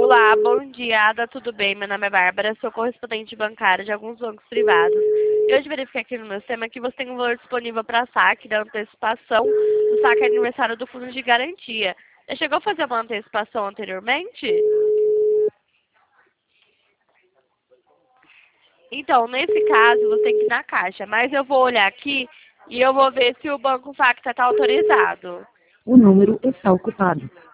Olá, bom dia, Ada, tudo bem? Meu nome é Bárbara, sou correspondente bancária de alguns bancos privados. E hoje verifiquei aqui no meu sistema que você tem um valor disponível para saque da antecipação do saque aniversário do Fundo de Garantia. Já chegou a fazer uma antecipação anteriormente? Então, nesse caso, você tem que ir na Caixa, mas eu vou olhar aqui e eu vou ver se o Banco Facta está autorizado. O número está ocupado.